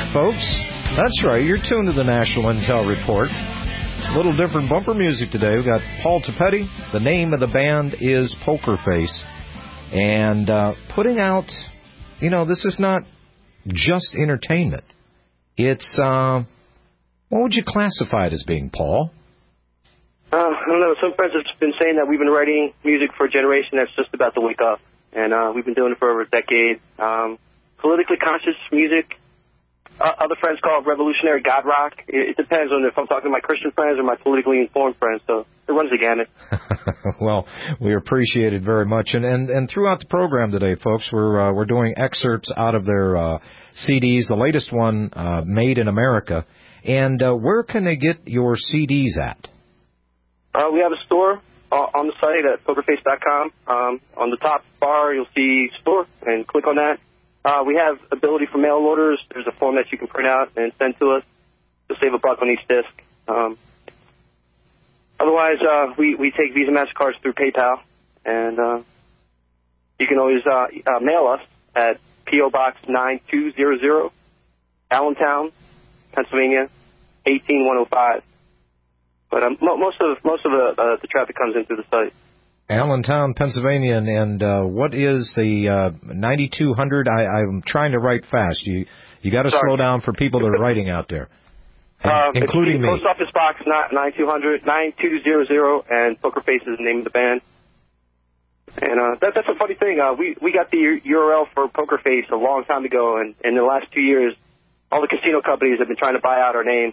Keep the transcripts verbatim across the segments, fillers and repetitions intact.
folks. That's right. You're tuned to the National Intel Report. A little different bumper music today. We've got Paul Tapetti. The name of the band is Poker Face. And uh, putting out, you know, this is not just entertainment. It's, uh, what would you classify it as being, Paul? Uh, I don't know. Some friends have been saying that we've been writing music for a generation that's just about to wake up. And uh, we've been doing it for over a decade. Um, politically conscious music. Uh, other friends call it revolutionary God rock. It, it depends on if I'm talking to my Christian friends or my politically informed friends. So it runs the gamut. Well, we appreciate it very much. And and, and throughout the program today, folks, we're uh, we're doing excerpts out of their uh, C Ds. The latest one, uh, Made in America. And uh, where can they get your C Ds at? Uh, we have a store uh, on the site at poker face dot com. Um, on the top bar, you'll see store, and click on that. Uh, we have ability for mail orders. There's a form that you can print out and send to us to save a buck on each disc. Um, otherwise, uh, we, we take Visa MasterCards through PayPal, and uh, you can always uh, uh, mail us at P O Box nine two zero zero, Allentown, Pennsylvania, eighteen one oh five. But um, most of most of the, uh, the traffic comes in through the site. Allentown, Pennsylvania, and, and uh, what is the uh, ninety-two hundred? I, I'm trying to write fast. You you got to slow down for people that are writing out there, um, including me. Post Office Box nine two hundred, nine two zero zero, and Poker Face is the name of the band. And uh, that, that's a funny thing. Uh, we we got the U R L for Poker Face a long time ago, and, and in the last two years, all the casino companies have been trying to buy out our name.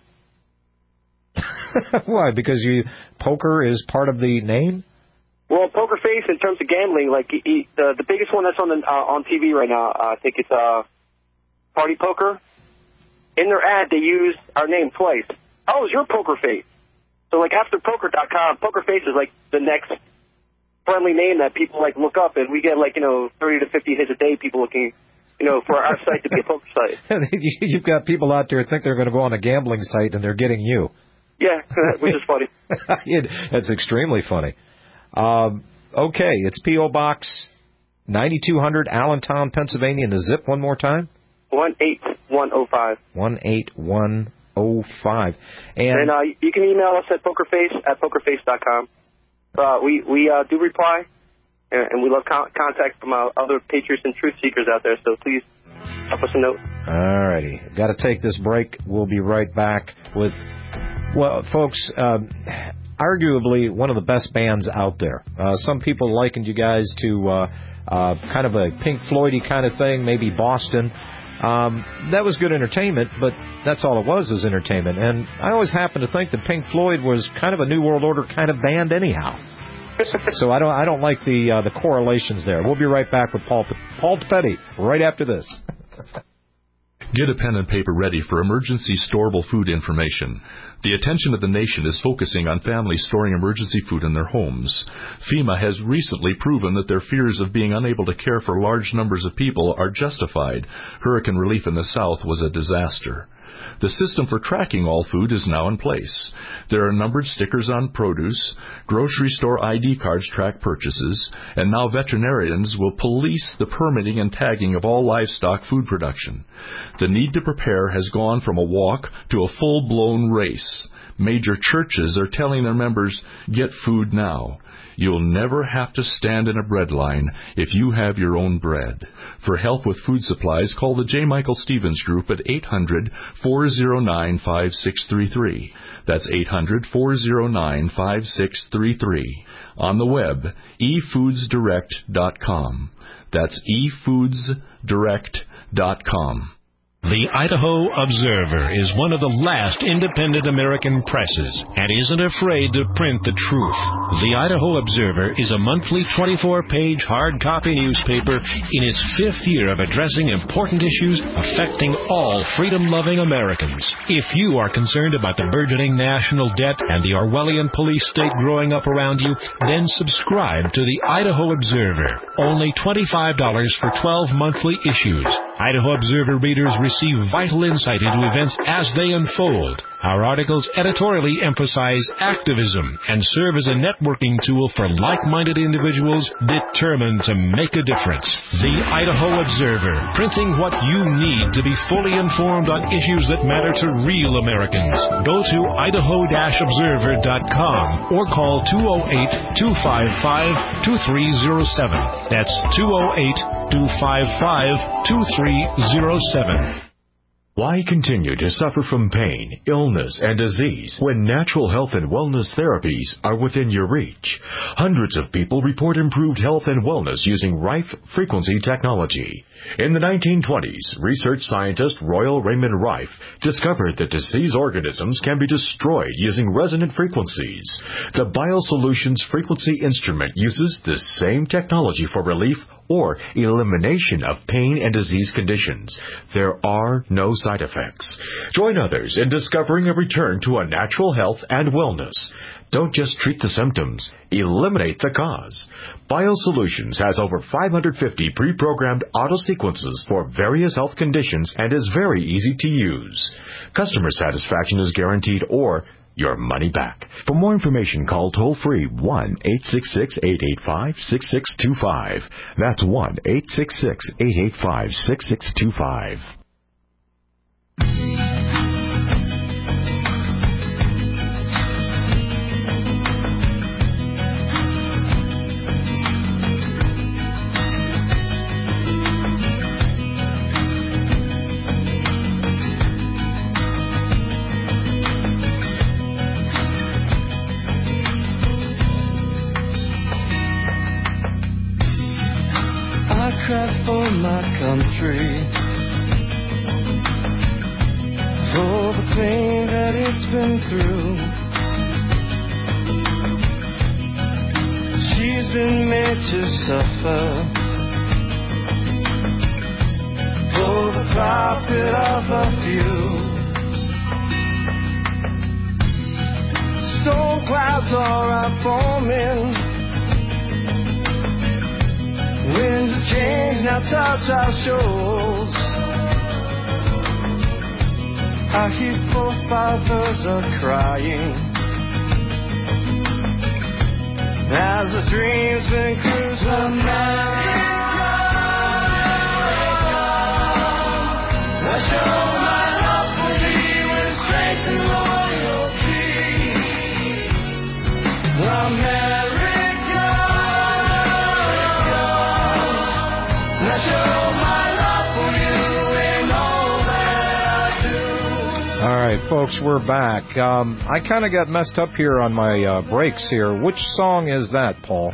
Why? Because you poker is part of the name? Well, Poker Face, in terms of gambling, like he, the the biggest one that's on the uh, on T V right now, uh, I think it's uh, Party Poker. In their ad, they use our name twice. Oh, it's your Poker Face. So, like, after poker dot com, Poker Face is like the next friendly name that people like look up, and we get like you know thirty to fifty hits a day. People looking, you know, for our site to be a poker site. You've got people out there who think they're going to go on a gambling site, and they're getting you. Yeah, which is funny. it, that's extremely funny. Um, okay, it's P O Box ninety-two hundred, Allentown, Pennsylvania, and the zip one more time? one eight one oh five. one eight one oh five. And, and uh, you can email us at pokerface at poker face dot com. Uh, we we uh, do reply, and, and we love con- contact from uh, other patriots and truth seekers out there, so please help us a note. All righty. Got to take this break. We'll be right back with, well, folks, um, arguably one of the best bands out there. Uh, some people likened you guys to uh, uh, kind of a Pink Floyd-y kind of thing, maybe Boston. Um, that was good entertainment, but that's all it was, is entertainment. And I always happen to think that Pink Floyd was kind of a New World Order kind of band anyhow. So I don't I don't like the uh, the correlations there. We'll be right back with Paul Paul Tapetti right after this. Get a pen and paper ready for emergency storable food information. The attention of the nation is focusing on families storing emergency food in their homes. FEMA has recently proven that their fears of being unable to care for large numbers of people are justified. Hurricane relief in the South was a disaster. The system for tracking all food is now in place. There are numbered stickers on produce, grocery store I D cards track purchases, and now veterinarians will police the permitting and tagging of all livestock food production. The need to prepare has gone from a walk to a full-blown race. Major churches are telling their members, get food now. You'll never have to stand in a bread line if you have your own bread. For help with food supplies, call the J. Michael Stevens Group at eight hundred, four oh nine, five six three three. That's eight hundred, four oh nine, five six three three. On the web, e foods direct dot com. That's e foods direct dot com. The Idaho Observer is one of the last independent American presses and isn't afraid to print the truth. The Idaho Observer is a monthly twenty-four page hard copy newspaper in its fifth year of addressing important issues affecting all freedom-loving Americans. If you are concerned about the burgeoning national debt and the Orwellian police state growing up around you, then subscribe to the Idaho Observer. Only twenty-five dollars for twelve monthly issues. Idaho Observer readers receive vital insight into events as they unfold. Our articles editorially emphasize activism and serve as a networking tool for like-minded individuals determined to make a difference. The Idaho Observer, printing what you need to be fully informed on issues that matter to real Americans. Go to idaho dash observer dot com or call two oh eight, two five five, two three oh seven. That's two oh eight, two five five, two three oh seven. Why continue to suffer from pain, illness, and disease when natural health and wellness therapies are within your reach? Hundreds of people report improved health and wellness using Rife frequency technology. In the nineteen twenties, research scientist Royal Raymond Rife discovered that diseased organisms can be destroyed using resonant frequencies. The BioSolutions frequency instrument uses the same technology for relief or elimination of pain and disease conditions. There are no side effects. Join others in discovering a return to a natural health and wellness. Don't just treat the symptoms, eliminate the cause. BioSolutions has over five hundred fifty pre-programmed auto-sequences for various health conditions and is very easy to use. Customer satisfaction is guaranteed or your money back. For more information, call toll-free one eight six six, eight eight five, six six two five. That's one eight six six, eight eight five, six six two five. Cry for my country, for the pain that it's been through. She's been made to suffer for the profit of a few. Storm clouds are forming, winds of change now touch our shores. Our heat forefathers are crying as the dreams been cruised. I show my love for thee with strength and loyalty. America, I show my love for you in all that I do. All right, folks, we're back. Um, I kind of got messed up here on my uh, breaks here. Which song is that, Paul?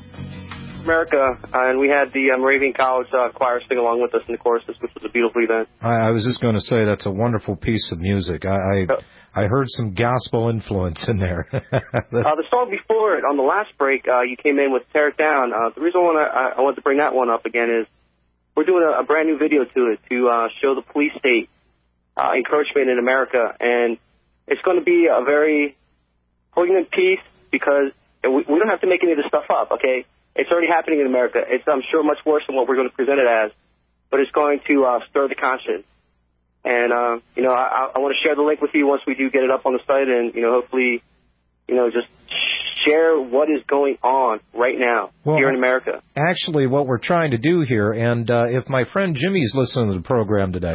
America, uh, and we had the uh, Moravian College uh, choir sing along with us in the choruses, which was a beautiful event. I, I was just going to say that's a wonderful piece of music. I I, uh, I heard some gospel influence in there. uh, the song before it, on the last break, uh, you came in with Tear It Down. Uh, the reason why I, I wanted to bring that one up again is we're doing a, a brand new video to it to uh, show the police state uh, encroachment in America, and it's going to be a very poignant piece because we, we don't have to make any of this stuff up, okay? It's already happening in America. It's, I'm sure, much worse than what we're going to present it as, but it's going to uh, stir the conscience. And, uh, you know, I, I want to share the link with you once we do get it up on the site and, you know, hopefully, you know, just share what is going on right now well, here in America. Actually, what we're trying to do here, and uh, if my friend Jimmy's listening to the program today,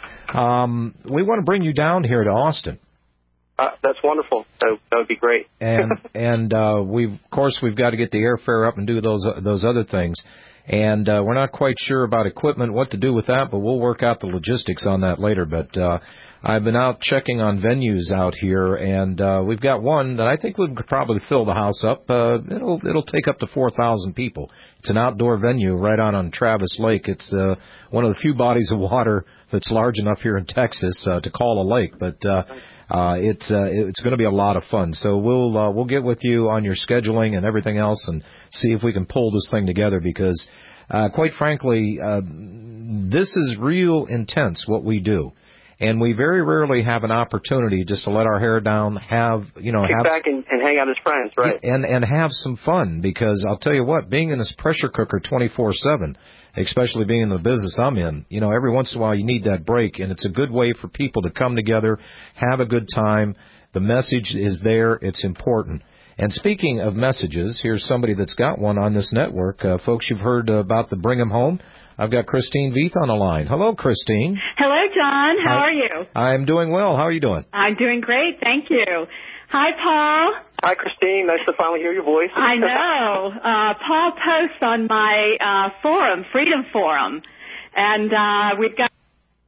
um, we want to bring you down here to Austin. Uh, that's wonderful. That, that would be great. and and uh, we of course we've got to get the airfare up and do those uh, those other things. And uh, we're not quite sure about equipment, what to do with that, but we'll work out the logistics on that later. But uh, I've been out checking on venues out here, and uh, we've got one that I think would probably fill the house up. Uh, it'll it'll take up to four thousand people. It's an outdoor venue right on on Travis Lake. It's uh, one of the few bodies of water that's large enough here in Texas uh, to call a lake, but. Uh, Uh, it's uh, it's going to be a lot of fun. So we'll uh, we'll get with you on your scheduling and everything else and see if we can pull this thing together because, uh, quite frankly, uh, this is real intense what we do, and we very rarely have an opportunity just to let our hair down, have you know, kick have back and, and hang out as friends, right? And and have some fun because I'll tell you what, being in this pressure cooker twenty-four seven. especially being in the business I'm in. You know, every once in a while you need that break, and it's a good way for people to come together, have a good time. The message is there. It's important. And speaking of messages, here's somebody that's got one on this network. Uh, folks, you've heard uh, about the Bring 'em Home. I've got Christine Veith on the line. Hello, Christine. Hello, John. How Hi. are you? I'm doing well. How are you doing? I'm doing great. Thank you. Hi, Paul. Hi, Christine. Nice to finally hear your voice. I know. Uh, Paul posts on my uh, forum, Freedom Forum, and uh, we've got...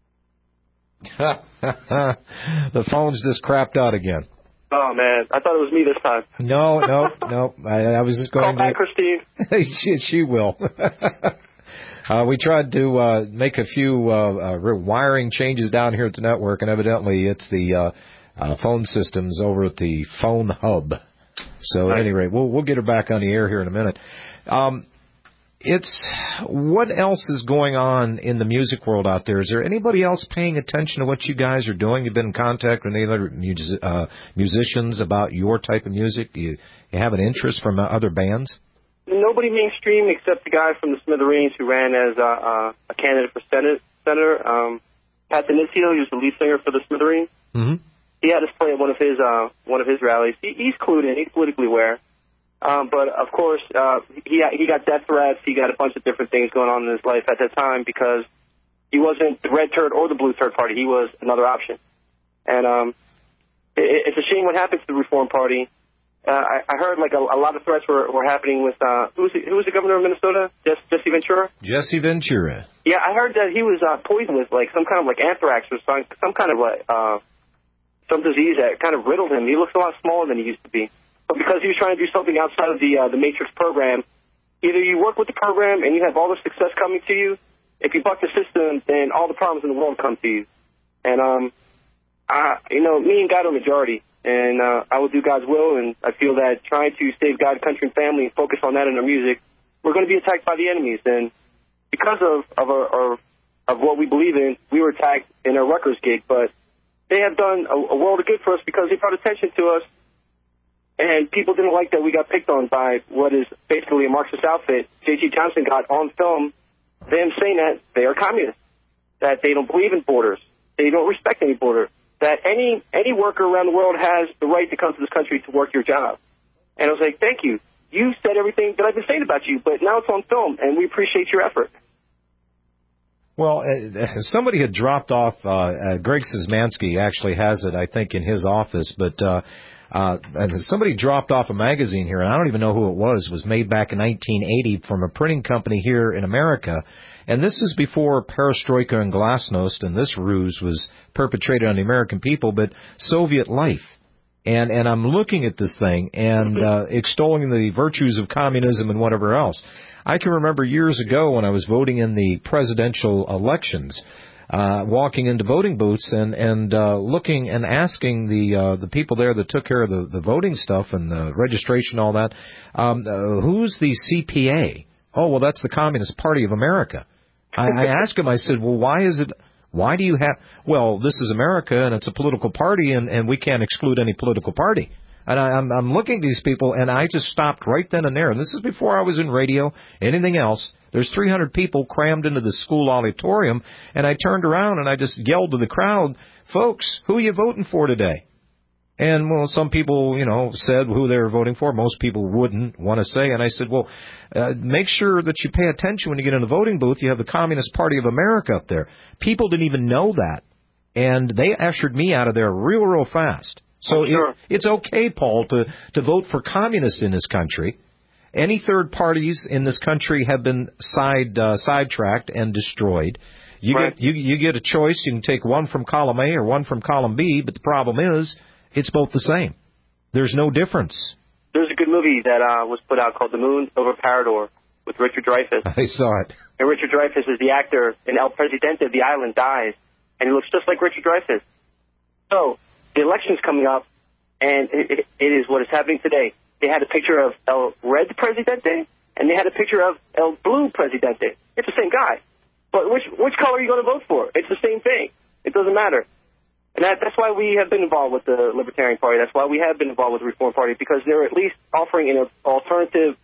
The phone's just crapped out again. Oh, man. I thought it was me this time. No, no, no. I, I was just going... Call back, to... Christine. she, she will. Uh, we tried to uh, make a few uh, uh, wiring changes down here at the network, and evidently it's the uh, uh, phone systems over at the phone hub. So at any rate, we'll, we'll get her back on the air here in a minute. Um, it's what else is going on in the music world out there? Is there anybody else paying attention to what you guys are doing? You've been in contact with any other music, uh, musicians about your type of music? You, you have an interest from uh, other bands? Nobody mainstream except the guy from the Smithereens who ran as uh, uh, a candidate for Senate, Senator. Um, Pat Denizio, he was the lead singer for the Smithereens. Mm-hmm. He had us play at one of his uh, one of his rallies. He, he's clued in. He's politically aware. Um, but, of course, uh, he, he got death threats. He got a bunch of different things going on in his life at that time because he wasn't the red turd or the blue turd party. He was another option. And um, it, it's a shame what happened to the Reform Party. Uh, I, I heard like a, a lot of threats were, were happening with uh, who was the, who was the governor of Minnesota? Jesse, Jesse Ventura. Jesse Ventura. Yeah, I heard that he was uh, poisoned with like some kind of like anthrax or some some kind of like uh, some disease that kind of riddled him. He looks a lot smaller than he used to be, but because he was trying to do something outside of the uh, the Matrix program, either you work with the program and you have all the success coming to you. If you buck the system, then all the problems in the world come to you. And um, I, you know, me and God are majority. And uh, I will do God's will, and I feel that trying to save God, country, and family and focus on that in our music, we're going to be attacked by the enemies. And because of of, our, our, of what we believe in, we were attacked in our Rutgers gig. But they have done a, a world of good for us because they brought attention to us, and people didn't like that we got picked on by what is basically a Marxist outfit. J G Johnson got on film them saying that they are communists, that they don't believe in borders, they don't respect any border, that any any worker around the world has the right to come to this country to work your job. And I was like, thank you. You said everything that I've been saying about you, but now it's on film, and we appreciate your effort. Well, uh, somebody had dropped off, uh, uh, Greg Szymanski actually has it, I think, in his office, but uh, uh, somebody dropped off a magazine here, and I don't even know who it was. It was made back in nineteen eighty from a printing company here in America. And this is before perestroika and glasnost, and this ruse was perpetrated on the American people, but Soviet life. And and I'm looking at this thing and uh, extolling the virtues of communism and whatever else. I can remember years ago when I was voting in the presidential elections, uh, walking into voting booths and and uh, looking and asking the uh, the people there that took care of the, the voting stuff and the registration, all that, um, uh, who's the C P A? Oh, well, that's the Communist Party of America. I, I asked him, I said, well, why is it, why do you have, well, this is America and it's a political party and, and we can't exclude any political party. And I, I'm, I'm looking at these people and I just stopped right then and there. And this is before I was in radio, anything else. There's three hundred people crammed into the school auditorium and I turned around and I just yelled to the crowd, folks, who are you voting for today? And, well, some people, you know, said who they were voting for. Most people wouldn't want to say. And I said, well, uh, make sure that you pay attention when you get in the voting booth. You have the Communist Party of America up there. People didn't even know that. And they ushered me out of there real, real fast. So sure. it, it's okay, Paul, to, to vote for communists in this country. Any third parties in this country have been side uh, sidetracked and destroyed. You right. get you, you get a choice. You can take one from column A or one from column B, but the problem is, it's both the same. There's no difference. There's a good movie that uh, was put out called The Moon Over Parador with Richard Dreyfuss. I saw it. And Richard Dreyfuss is the actor, and El Presidente of the island dies, and he looks just like Richard Dreyfuss. So the election's coming up, and it, it, it is what is happening today. They had a picture of El Red Presidente, and they had a picture of El Blue Presidente. It's the same guy. But which which color are you going to vote for? It's the same thing. It doesn't matter. And that, that's why we have been involved with the Libertarian Party. That's why we have been involved with the Reform Party, because they're at least offering an alternative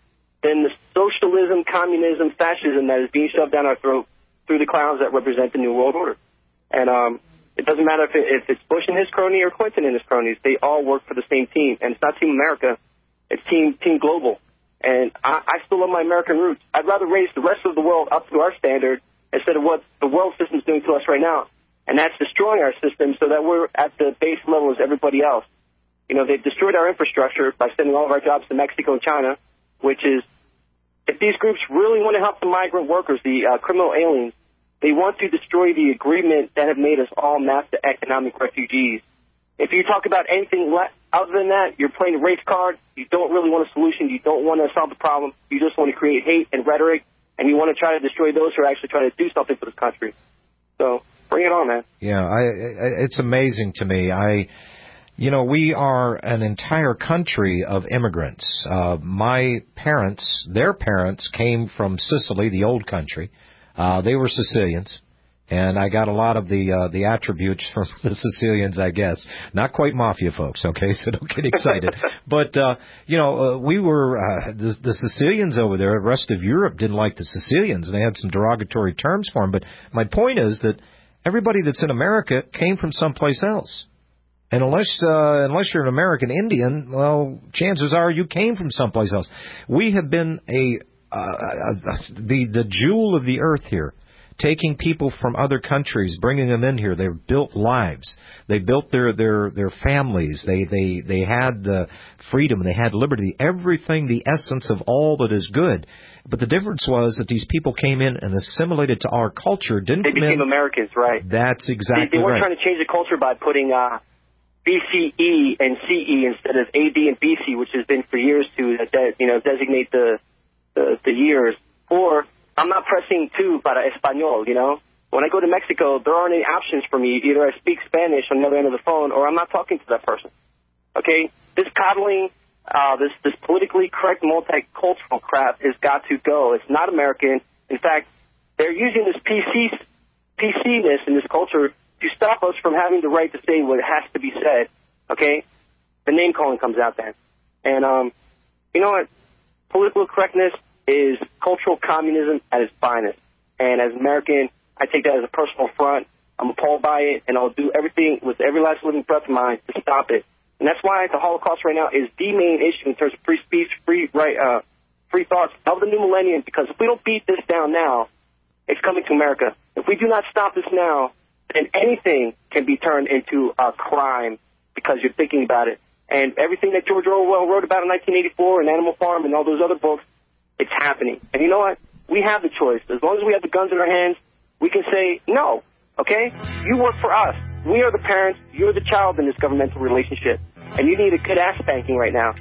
than the socialism, communism, fascism that is being shoved down our throat through the clowns that represent the New World Order. And um, it doesn't matter if, it, if it's Bush and his crony or Clinton and his cronies. They all work for the same team. And it's not Team America. It's Team Team Global. And I, I still love my American roots. I'd rather raise the rest of the world up to our standard instead of what the world system's doing to us right now. And that's destroying our system so that we're at the base level as everybody else. You know, they've destroyed our infrastructure by sending all of our jobs to Mexico and China, which is, if these groups really want to help the migrant workers, the uh, criminal aliens, they want to destroy the agreement that have made us all master economic refugees. If you talk about anything le- other than that, you're playing a race card. You don't really want a solution. You don't want to solve the problem. You just want to create hate and rhetoric, and you want to try to destroy those who are actually trying to do something for this country. So bring it on, man. Yeah, I, I, it's amazing to me. I, you know, we are an entire country of immigrants. Uh, my parents, their parents, came from Sicily, the old country. Uh, they were Sicilians. And I got a lot of the uh, the attributes from the Sicilians, I guess. Not quite mafia folks, okay? So don't get excited. But, uh, you know, uh, we were, uh, the, the Sicilians over there, the rest of Europe didn't like the Sicilians. They had some derogatory terms for them. But my point is that everybody that's in America came from someplace else. And unless uh, unless you're an American Indian, well, chances are you came from someplace else. We have been a, uh, a, a the the jewel of the earth here. Taking people from other countries, bringing them in here. They've built lives. They built their, their, their families. They, they, they had the freedom. They had liberty. Everything, the essence of all that is good. But the difference was that these people came in and assimilated to our culture. Didn't they became in, Americans, right? That's exactly right. They, they weren't right. trying to change the culture by putting uh, B C E and C E instead of A D and B C, which has been for years to uh, you know designate the, the the years. Or I'm not pressing two para español, you know. When I go to Mexico, there aren't any options for me. Either I speak Spanish on the other end of the phone, or I'm not talking to that person. Okay? This coddling, uh, this this politically correct multicultural crap has got to go. It's not American. In fact, they're using this P C, P C-ness in this culture to stop us from having the right to say what has to be said. Okay? The name-calling comes out then. And, um, you know what? Political correctness is cultural communism at its finest. And as an American, I take that as a personal affront. I'm appalled by it, and I'll do everything with every last living breath of mine to stop it. And that's why the Holocaust right now is the main issue in terms of free speech, free right, uh, free thoughts of the new millennium, because if we don't beat this down now, it's coming to America. If we do not stop this now, then anything can be turned into a crime because you're thinking about it. And everything that George Orwell wrote about in nineteen eighty-four and Animal Farm and all those other books, it's happening. And you know what? We have the choice. As long as we have the guns in our hands, we can say no, okay? You work for us. We are the parents. You're the child in this governmental relationship. And you need a good ass spanking right now.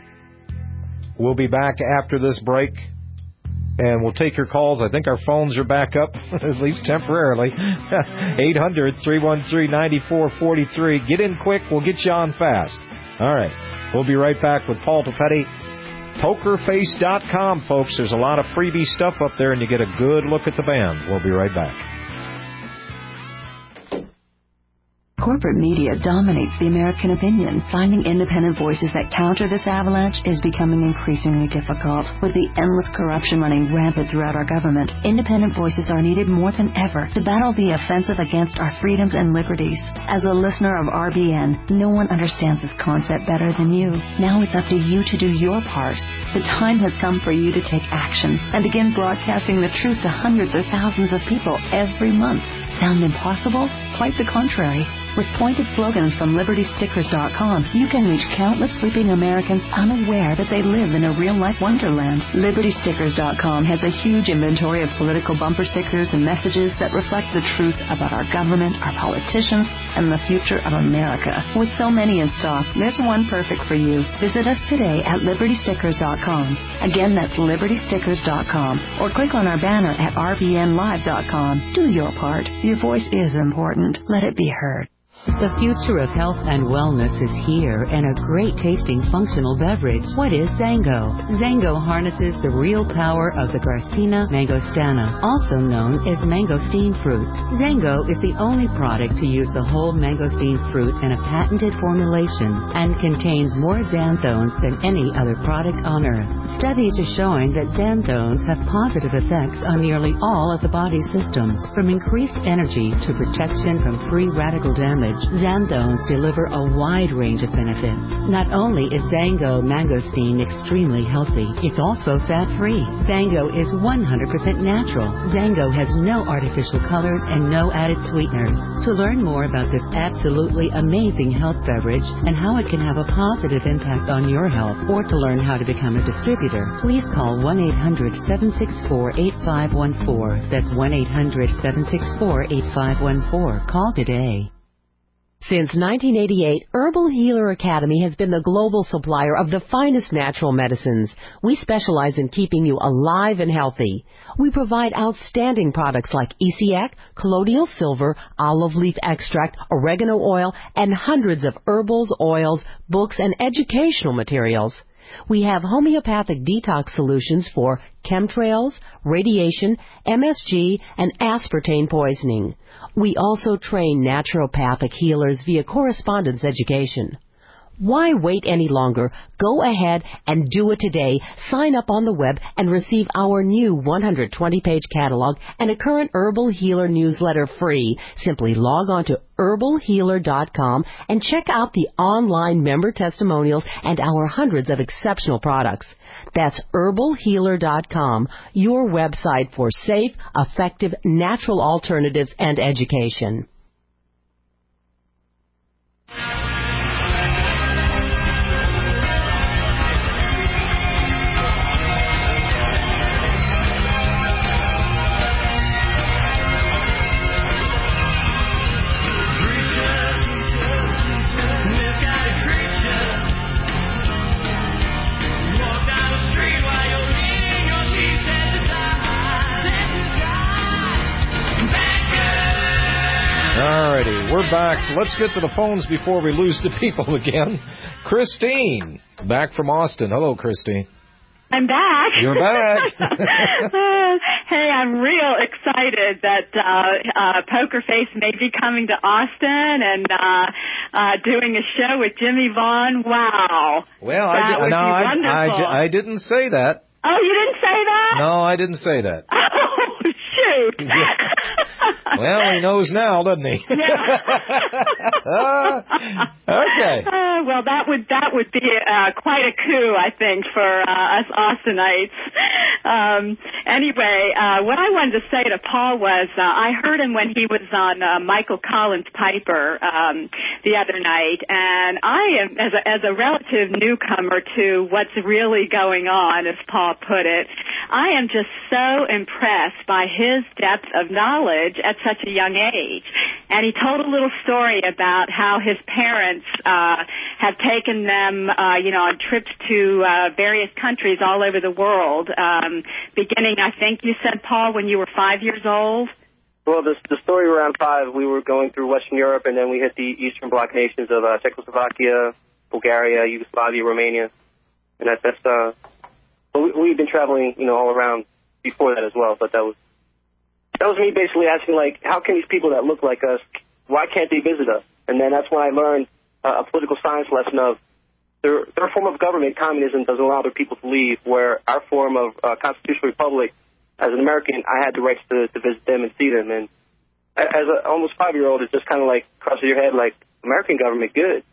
We'll be back after this break, and we'll take your calls. I think our phones are back up, at least temporarily. eight hundred, three one three, nine four four three. Get in quick. We'll get you on fast. All right. We'll be right back with Paul Papetti. Poker Face dot com, folks. There's a lot of freebie stuff up there, and you get a good look at the band. We'll be right back. Corporate media dominates the American opinion. Finding independent voices that counter this avalanche is becoming increasingly difficult. With the endless corruption running rampant throughout our government, independent voices are needed more than ever to battle the offensive against our freedoms and liberties. As a listener of R B N, no one understands this concept better than you. Now it's up to you to do your part. The time has come for you to take action and begin broadcasting the truth to hundreds or thousands of people every month. Sound impossible? Quite the contrary. With pointed slogans from Liberty Stickers dot com, you can reach countless sleeping Americans unaware that they live in a real-life wonderland. Liberty Stickers dot com has a huge inventory of political bumper stickers and messages that reflect the truth about our government, our politicians, and the future of America. With so many in stock, there's one perfect for you. Visit us today at Liberty Stickers dot com. Again, that's Liberty Stickers dot com. Or click on our banner at R B N Live dot com. Do your part. Your voice is important. Let it be heard. The future of health and wellness is here in a great tasting functional beverage. What is Zango? Zango harnesses the real power of the Garcinia mangostana, also known as mangosteen fruit. Zango is the only product to use the whole mangosteen fruit in a patented formulation and contains more xanthones than any other product on earth. Studies are showing that xanthones have positive effects on nearly all of the body's systems, from increased energy to protection from free radical damage. Xanthones deliver a wide range of benefits. Not only is Zango mangosteen extremely healthy, it's also fat-free. Zango is one hundred percent natural. Zango has no artificial colors and no added sweeteners. To learn more about this absolutely amazing health beverage and how it can have a positive impact on your health, or to learn how to become a distributor, please call one eight hundred, seven six four, eight five one four. That's one eight hundred, seven six four, eight five one four. Call today. Since nineteen eighty-eight, Herbal Healer Academy has been the global supplier of the finest natural medicines. We specialize in keeping you alive and healthy. We provide outstanding products like E C A C, colloidal silver, olive leaf extract, oregano oil, and hundreds of herbals, oils, books, and educational materials. We have homeopathic detox solutions for chemtrails, radiation, M S G, and aspartame poisoning. We also train naturopathic healers via correspondence education. Why wait any longer? Go ahead and do it today. Sign up on the web and receive our new one hundred twenty page catalog and a current Herbal Healer newsletter free. Simply log on to herbal healer dot com and check out the online member testimonials and our hundreds of exceptional products. That's herbal healer dot com, your website for safe, effective, natural alternatives and education. Alrighty, we're back. Let's get to the phones before we lose the people again. Christine, back from Austin. Hello, Christine. I'm back. You're back. Hey, I'm real excited that uh, uh, Poker Face may be coming to Austin and uh, uh, doing a show with Jimmy Vaughn. Wow. Well, that I, would no, be I, wonderful. I, I didn't say that. Oh, you didn't say that? No, I didn't say that. Oh, shoot. Well, he knows now, doesn't he? Yeah. uh, okay. Uh, well, that would that would be uh, quite a coup, I think, for uh, us Austinites. Um, anyway, uh, what I wanted to say to Paul was uh, I heard him when he was on uh, Michael Collins' Piper um, the other night, and I am, as a, as a relative newcomer to what's really going on, as Paul put it, I am just so impressed by his depth of knowledge at such a young age. And he told a little story about how his parents uh, have taken them, uh, you know, on trips to uh, various countries all over the world, um, beginning, I think you said, Paul, when you were five years old? Well, the, the story around five, we were going through Western Europe, and then we hit the Eastern Bloc nations of uh, Czechoslovakia, Bulgaria, Yugoslavia, Romania. And that, that's, uh, well, we, we've been traveling, you know, all around before that as well, but that was, that was me basically asking, like, how can these people that look like us, why can't they visit us? And then that's when I learned uh, a political science lesson of their, their form of government, communism, doesn't allow their people to leave, where our form of uh, constitutional republic, as an American, I had the rights to, to visit them and see them. And as an almost five-year-old, it just kind of like crosses your head, like, American government, good.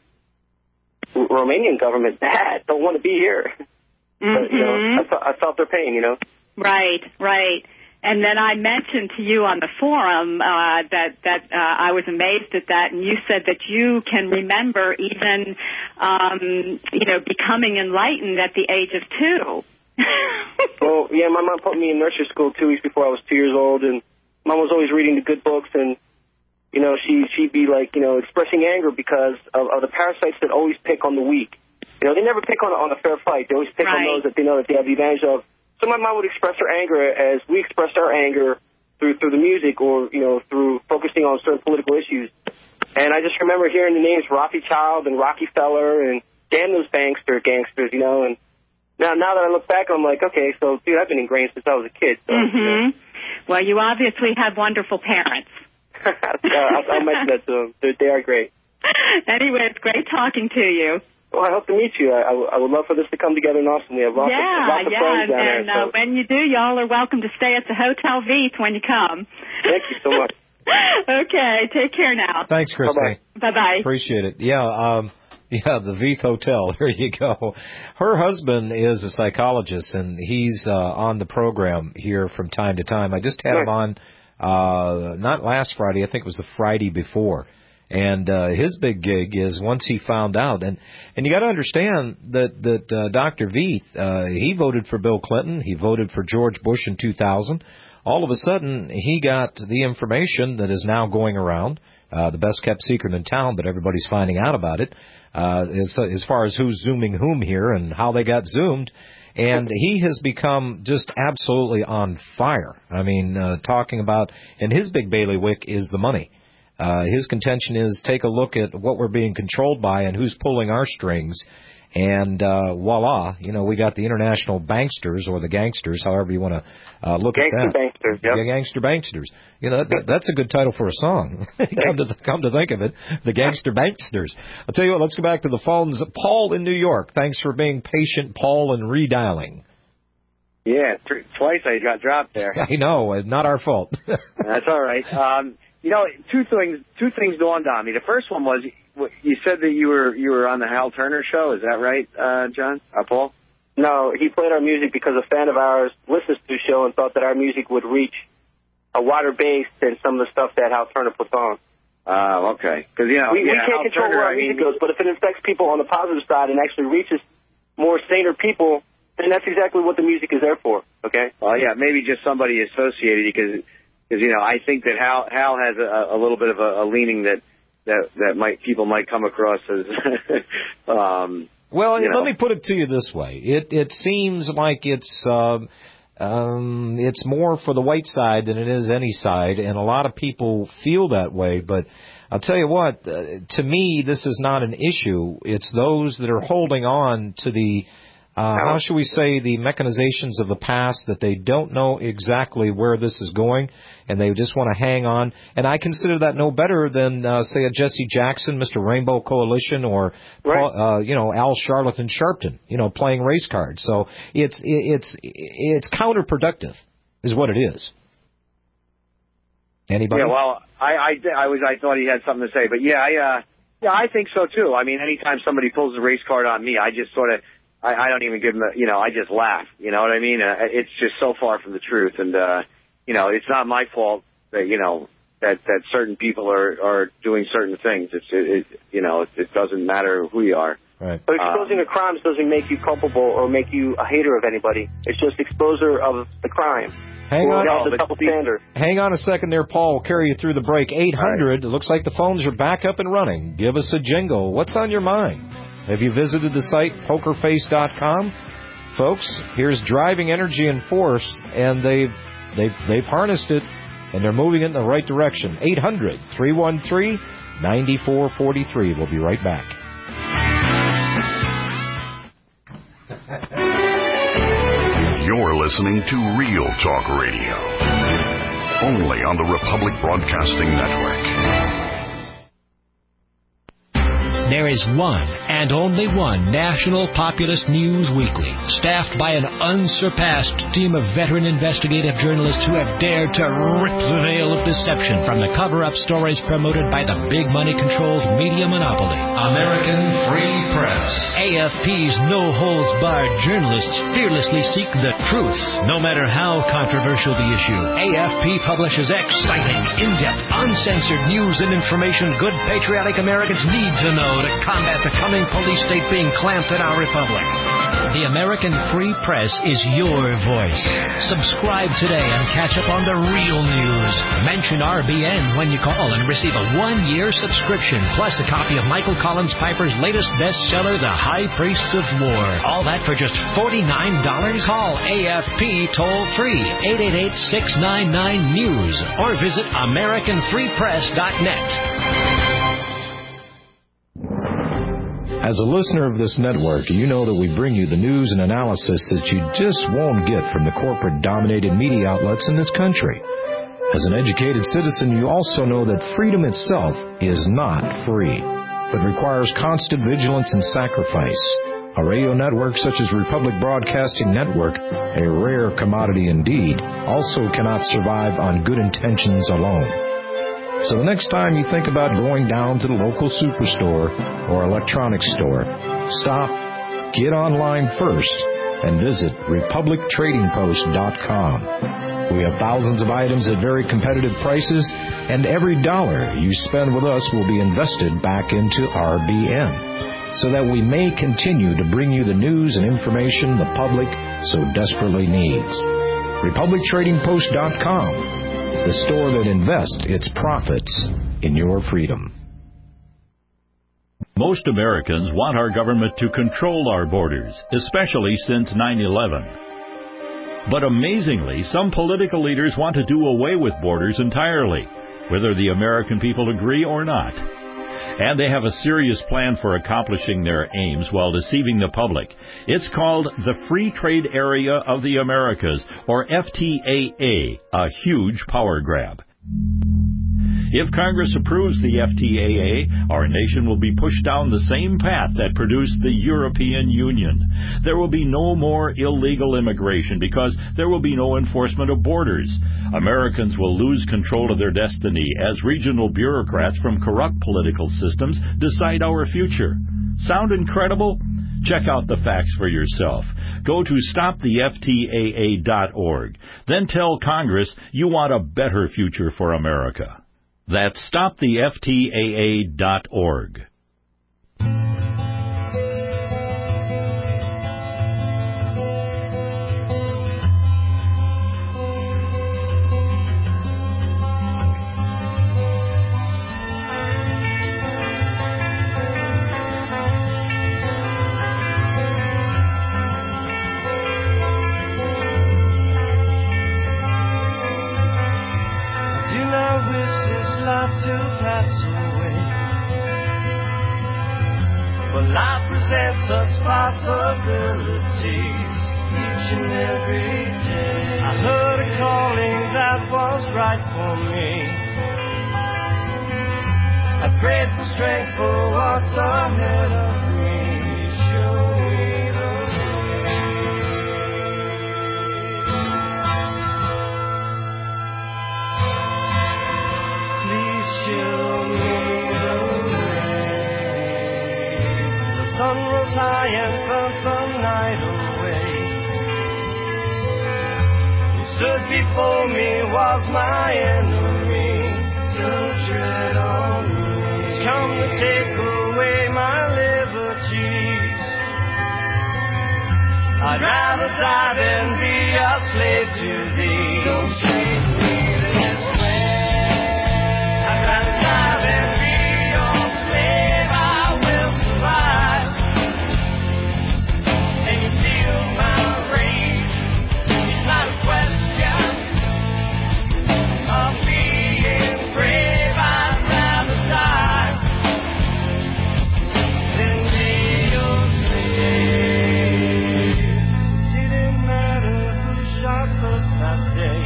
R- Romanian government, bad. Don't want to be here. Mm-hmm. But, you know, I, fe- I felt their pain, you know. Right, right. And then I mentioned to you on the forum uh, that that uh, I was amazed at that, and you said that you can remember even, um, you know, becoming enlightened at the age of two. Well, yeah, my mom put me in nursery school two weeks before I was two years old, and Mom was always reading the good books, and, you know, she, she'd be, like, you know, expressing anger because of, of the parasites that always pick on the weak. You know, they never pick on, on a fair fight. They always pick right. on those that they know that they have the advantage of. So my mom would express her anger as we expressed our anger through through the music or, you know, through focusing on certain political issues. And I just remember hearing the names Rocky Child and Rocky Feller and damn those bankster gangsters, you know. And now, now that I look back, I'm like, okay, so dude, I've been ingrained since I was a kid. So, Mm-hmm. you know. Well, you obviously have wonderful parents. uh, I'll, I'll mention that to them. They're, they are great. Anyway, it's great talking to you. Well, I hope to meet you. I, I, I would love for this to come together in Austin. We have lots yeah, of lots of yeah, friends and, down and there. uh, So. when you do, y'all are welcome to stay at the Hotel Veith when you come. Thank you so much. Okay, take care now. Thanks, Christine. Bye bye. Appreciate it. Yeah, um, yeah, the Veith Hotel. There you go. Her husband is a psychologist, and he's uh, on the program here from time to time. I just had him on uh, not last Friday. I think it was the Friday before. And uh, his big gig is once he found out, and and you got to understand that that uh, Doctor Veith, uh, he voted for Bill Clinton, he voted for George Bush in two thousand. All of a sudden, he got the information that is now going around, uh, the best kept secret in town, but everybody's finding out about it, uh, as, as far as who's zooming whom here and how they got zoomed. And he has become just absolutely on fire. I mean, uh, talking about, and his big bailiwick is the money. Uh, his contention is take a look at what we're being controlled by and who's pulling our strings. And uh, voila, you know, we got the international banksters or the gangsters, however you want to uh, look Gangster at that. banksters, yep. Yeah, gangster banksters. You know, that, that's a good title for a song. come, to, come to think of it, the gangster banksters. I'll tell you what, let's go back to the phones. Paul in New York. Thanks for being patient, Paul, and redialing. Yeah, th- twice I got dropped there. I know, it's not our fault. That's all right. Um, you know, two things. Two things dawned on me. The first one was you said that you were you were on the Hal Turner show. Is that right, uh, John? Uh, Paul? No, he played our music because a fan of ours listens to the show and thought that our music would reach a wider base than some of the stuff that Hal Turner puts on. Oh, uh, okay. Because you know, we, yeah, we can't Hal control Turner, where our I mean, music goes, but if it affects people on the positive side and actually reaches more saner people, then that's exactly what the music is there for. Okay. Well, yeah, maybe just somebody associated because. Because, you know, I think that Hal, Hal has a, a little bit of a, a leaning that, that, that might people might come across as... um, well, you know. Let me put it to you this way. It it seems like it's um, um, it's more for the white side than it is any side, and a lot of people feel that way. But I'll tell you what, uh, to me, this is not an issue. It's those that are holding on to the... Uh, how should we say, the mechanizations of the past, that they don't know exactly where this is going, and they just want to hang on. And I consider that no better than, uh, say, a Jesse Jackson, Mister Rainbow Coalition, or, right. uh, you know, Al Charlatan Sharpton, you know, playing race cards. So it's it's it's counterproductive, is what it is. Anybody? Yeah, well, I I, I was I thought he had something to say, but yeah, I uh, yeah, I think so too. I mean, anytime somebody pulls a race card on me, I just sort of. I, I don't even give them, a, you know, I just laugh. You know what I mean? Uh, it's just so far from the truth. And, uh, you know, it's not my fault that, you know, that, that certain people are, are doing certain things. It's, it, it, you know, it, it doesn't matter who you are. Right. But exposing um, a crime doesn't make you culpable or make you a hater of anybody. It's just exposure of the crime. Hang on, no, the double standard. Hang on a second there, Paul. We'll carry you through the break. eight hundred, right. It looks like the phones are back up and running. Give us a jingle. What's on your mind? Have you visited the site poker face dot com? Folks, here's driving energy and force, and they've, they've, they've harnessed it, and they're moving it in the right direction. eight hundred, three one three, nine four four three. We'll be right back. You're listening to Real Talk Radio, only on the Republic Broadcasting Network. There is one and only one national populist news weekly, staffed by an unsurpassed team of veteran investigative journalists who have dared to rip the veil of deception from the cover-up stories promoted by the big money-controlled media monopoly, American Free Press. A F P's no-holds-barred journalists fearlessly seek the truth, no matter how controversial the issue. A F P publishes exciting, in-depth, uncensored news and information good patriotic Americans need to know to combat the coming police state being clamped in our republic. The American Free Press is your voice. Subscribe today and catch up on the real news. Mention R B N when you call and receive a one-year subscription, plus a copy of Michael Collins Piper's latest bestseller, The High Priests of War. All that for just forty-nine dollars. Call A F P toll-free, eight eight eight, six nine nine, N E W S, or visit American Free Press dot net. As a listener of this network, you know that we bring you the news and analysis that you just won't get from the corporate-dominated media outlets in this country. As an educated citizen, you also know that freedom itself is not free, but requires constant vigilance and sacrifice. A radio network such as Republic Broadcasting Network, a rare commodity indeed, also cannot survive on good intentions alone. So the next time you think about going down to the local superstore or electronics store, stop, get online first, and visit Republic Trading Post dot com. We have thousands of items at very competitive prices, and every dollar you spend with us will be invested back into R B N, so that we may continue to bring you the news and information the public so desperately needs. Republic Trading Post dot com, the store that invests its profits in your freedom. Most Americans want our government to control our borders, especially since nine eleven. But amazingly, some political leaders want to do away with borders entirely, whether the American people agree or not. And they have a serious plan for accomplishing their aims while deceiving the public. It's called the Free Trade Area of the Americas, or F T A A, a huge power grab. If Congress approves the F T A A, our nation will be pushed down the same path that produced the European Union. There will be no more illegal immigration because there will be no enforcement of borders. Americans will lose control of their destiny as regional bureaucrats from corrupt political systems decide our future. Sound incredible? Check out the facts for yourself. Go to stop the F T A A dot org. Then tell Congress you want a better future for America. That's stop the F T A A dot org. Life presents such possibilities each and every day. I heard a calling that was right for me. I prayed for strength for what's ahead of me. Show me the way. Please show me the way. The sun was high and burnt the night away. Who stood before me was my enemy. Don't tread on me. He's come to take away my liberties. I'd rather die than be a slave to thee. Don't treat me this way. I'd rather die than be your slave. I will survive. And you feel my rage. It's not a question of being brave. I'd rather die than be your slave. Didn't matter who shot us that day.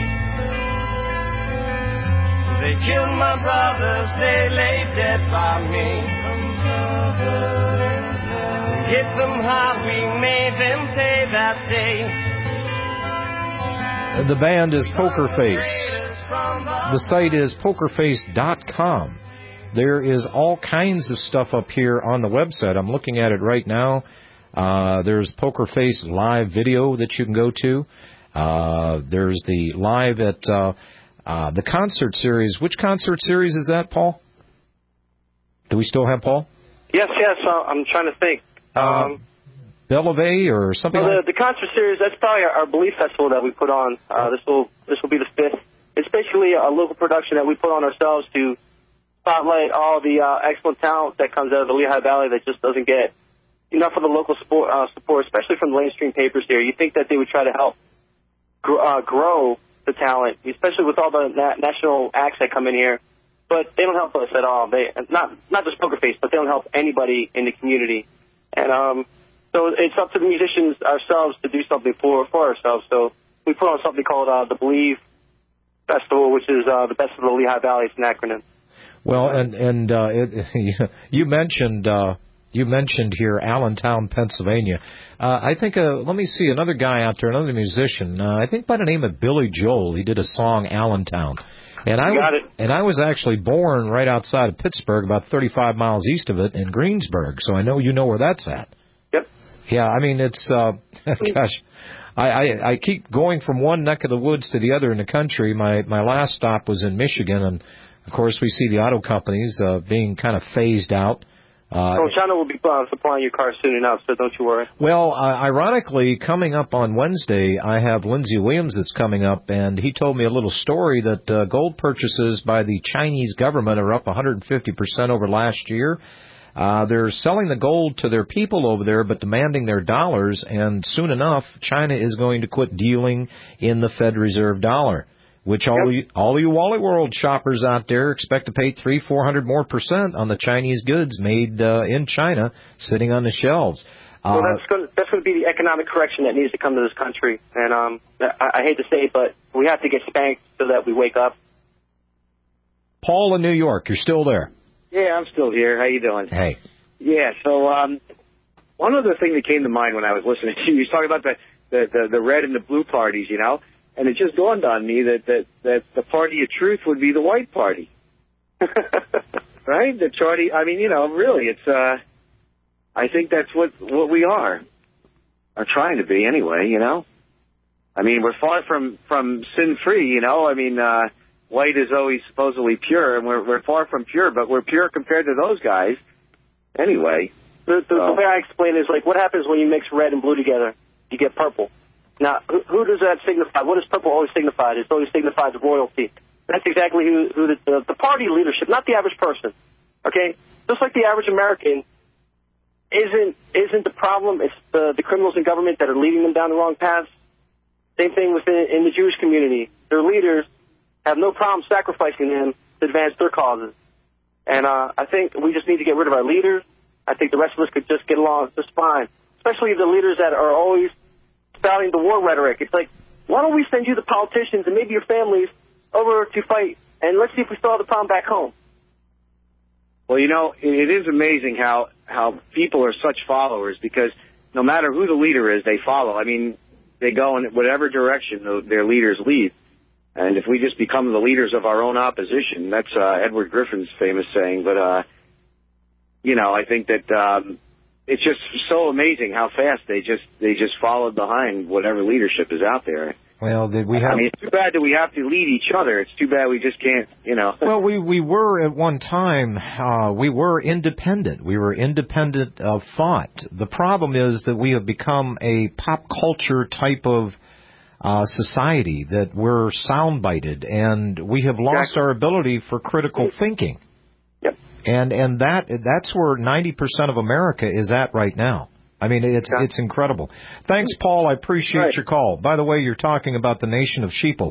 They killed my brothers, they lay dead by me. Hit them hard, we made them pay that day. The band is Poker Face. The site is poker face dot com. There is all kinds of stuff up here on the website. I'm looking at it right now. Uh, there's Poker Face live video that you can go to. Uh, there's the live at uh, uh, the concert series. Which concert series is that, Paul? Do we still have Paul? Yes, yes. Uh, I'm trying to think. Um, Bellevue or something well, like the, the concert series, that's probably our, our Belief Festival that we put on. Uh, this will this will be the fifth. It's basically a local production that we put on ourselves to spotlight all the uh, excellent talent that comes out of the Lehigh Valley that just doesn't get enough of the local support, uh, support, especially from the mainstream papers here. You think that they would try to help gr- uh, grow the talent, especially with all the na- national acts that come in here. But they don't help us at all. They not not just Poker Face, but they don't help anybody in the community. And um, so it's up to the musicians ourselves to do something for for ourselves. So we put on something called uh, the Believe Festival, which is uh, the Best of the Lehigh Valley. It's an acronym. Well, and and uh, it, you mentioned uh, you mentioned here Allentown, Pennsylvania. Uh, I think uh, let me see another guy out there, another musician. Uh, I think by the name of Billy Joel. He did a song Allentown, and I you got was, it. and I was actually born right outside of Pittsburgh, about thirty-five miles east of it, in Greensburg. So I know you know where that's at. Yep. Yeah, I mean it's uh, gosh. I, I, I keep going from one neck of the woods to the other in the country. My my last stop was in Michigan, and of course we see the auto companies uh, being kind of phased out. Uh, oh, China will be uh, supplying your car soon enough, so don't you worry. Well, uh, ironically, coming up on Wednesday, I have Lindsey Williams that's coming up, and he told me a little story that uh, gold purchases by the Chinese government are up one hundred fifty percent over last year. Uh, they're selling the gold to their people over there, but demanding their dollars, and soon enough, China is going to quit dealing in the Fed Reserve dollar, which all yep. you, all you Wally World shoppers out there expect to pay three, four hundred more percent on the Chinese goods made uh, in China, sitting on the shelves. Uh, well, that's going that's going to be the economic correction that needs to come to this country, and um, I, I hate to say it, but we have to get spanked so that we wake up. Paul in New York, you're still there. Yeah, I'm still here. How you doing? Hey. Yeah, so um, one other thing that came to mind when I was listening to you, you was talking about the, the, the, the red and the blue parties, you know, and it just dawned on me that, that, that the party of truth would be the white party. Right? The party, I mean, you know, really, it's, uh, I think that's what, what we are, are trying to be anyway, you know. I mean, we're far from, from sin-free, you know, I mean, uh, white is always supposedly pure, and we're we're far from pure, but we're pure compared to those guys. Anyway. The, the, so. the way I explain it is like, what happens when you mix red and blue together? You get purple. Now, who, who does that signify? What does purple always signify? It always signifies royalty. That's exactly who, who the, the, the party leadership, not the average person. Okay? Just like the average American isn't isn't the problem. It's the, the criminals in government that are leading them down the wrong paths. Same thing within in the Jewish community. Their leaders have no problem sacrificing them to advance their causes. And uh, I think we just need to get rid of our leaders. I think the rest of us could just get along just fine, especially the leaders that are always spouting the war rhetoric. It's like, why don't we send you the politicians and maybe your families over to fight, and let's see if we solve the problem back home. Well, you know, it is amazing how, how people are such followers, because no matter who the leader is, they follow. I mean, they go in whatever direction their leaders lead. And if we just become the leaders of our own opposition, that's uh, Edward Griffin's famous saying. But, uh, you know, I think that um, it's just so amazing how fast they just they just followed behind whatever leadership is out there. Well, did we have? I mean, it's too bad that we have to lead each other. It's too bad we just can't, you know. Well, we we were at one time. Uh, we were independent. We were independent of thought. The problem is that we have become a pop culture type of Uh, society, that we're soundbited, and we have lost exactly. our ability for critical thinking. Yep. And and that that's where ninety percent of America is at right now. I mean, it's yeah. it's incredible. Thanks, Paul. I appreciate right. your call. By the way, you're talking about the nation of sheeple.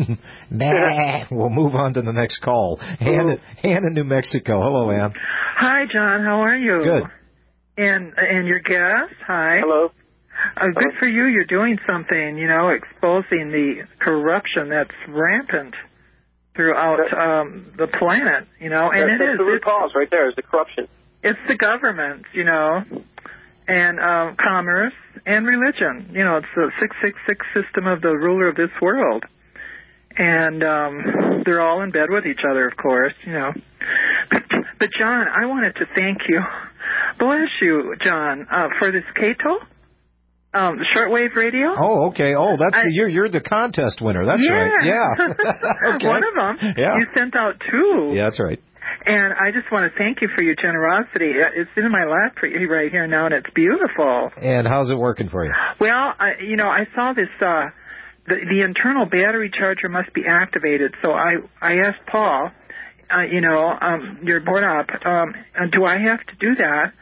Nah, we'll move on to the next call. Ann, Ann in New Mexico. Hello, Ann. Hi, John. How are you? Good. And and your guest. Hi. Hello. Uh, good for you. You're doing something, you know, exposing the corruption that's rampant throughout um, the planet, you know. And that's, it that's is. the root cause right there is the corruption. It's the government, you know, and um, commerce and religion. You know, it's the six six six system of the ruler of this world. And um, they're all in bed with each other, of course, you know. But, but John, I wanted to thank you. Bless you, John, uh, for this Cato. Um, the shortwave radio. Oh, okay. Oh, that's I, the, you're you're the contest winner. That's yeah. right. Yeah. Okay. One of them. Yeah. You sent out two. Yeah, that's right. And I just want to thank you for your generosity. It's in my lap right here now, and it's beautiful. And how's it working for you? Well, I, you know, I saw this. Uh, the, the internal battery charger must be activated. So I I asked Paul, uh, you know, um, your board op, um, do I have to do that?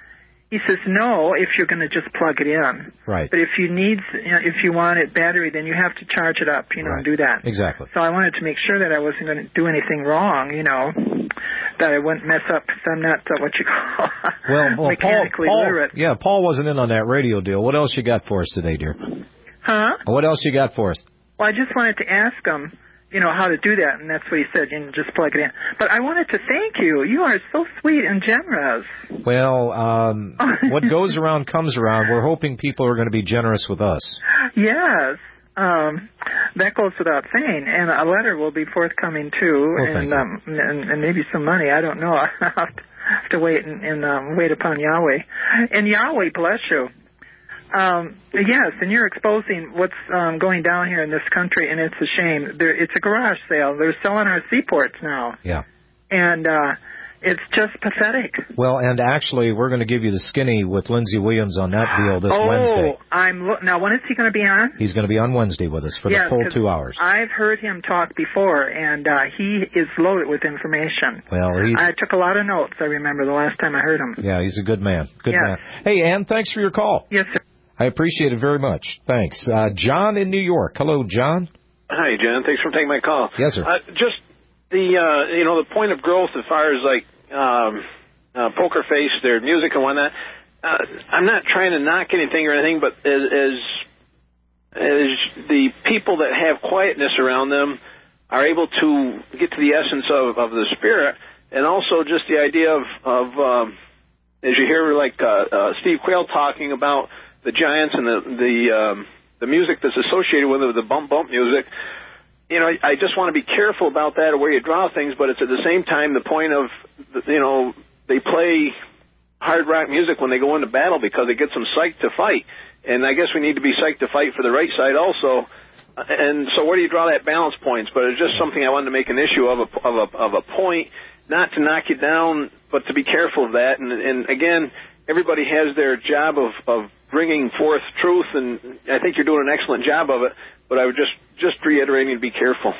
He says, no, if you're going to just plug it in. Right. But if you need, you know, if you want it battery, then you have to charge it up, you know, right. and do that. Exactly. So I wanted to make sure that I wasn't going to do anything wrong, you know, that I wouldn't mess up, because I'm not uh, what you call well, well, mechanically Paul, Paul, literate. Yeah, Paul wasn't in on that radio deal. What else you got for us today, dear? Huh? What else you got for us? Well, I just wanted to ask him, you know, how to do that, and that's what he said, you know, just plug it in. But I wanted to thank you. You are so sweet and generous. Well, um, what goes around comes around. We're hoping people are going to be generous with us. Yes. Um, that goes without saying. And a letter will be forthcoming, too, well, and, um, and and maybe some money. I don't know. I'll have to, have to wait and, and um, wait upon Yahweh. And Yahweh bless you. Um, yes, and you're exposing what's um, going down here in this country, and it's a shame. There, it's a garage sale. They're selling our seaports now. Yeah. And uh, it's just pathetic. Well, and actually, we're going to give you the skinny with Lindsey Williams on that deal this oh, Wednesday. Oh, I'm lo- now. When is he going to be on? He's going to be on Wednesday with us for yes, the full two hours. I've heard him talk before, and uh, he is loaded with information. Well, he... I took a lot of notes. I remember the last time I heard him. Yeah, he's a good man. Good yes. man. Hey, Ann, thanks for your call. Yes, sir. I appreciate it very much. Thanks. Uh, John in New York. Hello, John. Hi, John. Thanks for taking my call. Yes, sir. Uh, just the, uh, you know, the point of growth as far as, like, um, uh, Poker Face, their music and whatnot, uh, I'm not trying to knock anything or anything, but as, as, as the people that have quietness around them are able to get to the essence of, of the spirit, and also just the idea of, of um, as you hear, like, uh, uh, Steve Quayle talking about the Giants and the the um, the music that's associated with it, the bump bump music. You know, I just want to be careful about that or where you draw things, but it's at the same time the point of, you know, they play hard rock music when they go into battle because it gets them psyched to fight. And I guess we need to be psyched to fight for the right side also. And so where do you draw that balance points? But it's just something I wanted to make an issue of a, of a, of a point, not to knock you down, but to be careful of that. And, and again, everybody has their job of, of bringing forth truth, and I think you're doing an excellent job of it, but I would just, just reiterating to be careful.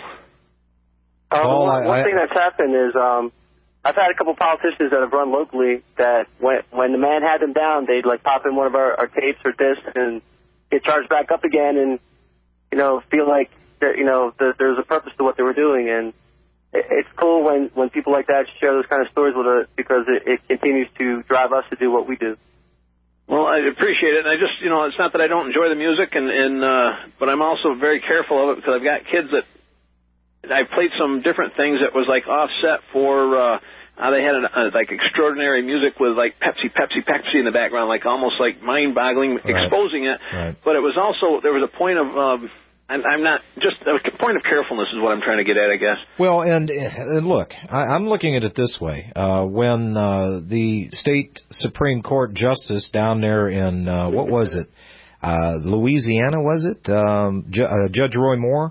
Um, Paul, one I, one I, thing that's happened is um, I've had a couple politicians that have run locally that when, when the man had them down, they'd like pop in one of our, our tapes or discs and get charged back up again and, you know, feel like, that, you know, the, there's a purpose to what they were doing. And it, it's cool when, when people like that share those kind of stories with us because it, it continues to drive us to do what we do. Well, I appreciate it, and I just, you know, it's not that I don't enjoy the music, and, and uh, but I'm also very careful of it because I've got kids that I've played some different things that was like offset for. Uh, uh, they had an, uh, like extraordinary music with like Pepsi, Pepsi, Pepsi in the background, like almost like mind-boggling, right. exposing it. Right. But it was also there was a point of. Um, I'm, I'm not just a point of carefulness is what I'm trying to get at, I guess. Well, and, and look, I, I'm looking at it this way: uh, when uh, the state Supreme Court justice down there in uh, what was it, uh, Louisiana, was it um, Ju- uh, Judge Roy Moore?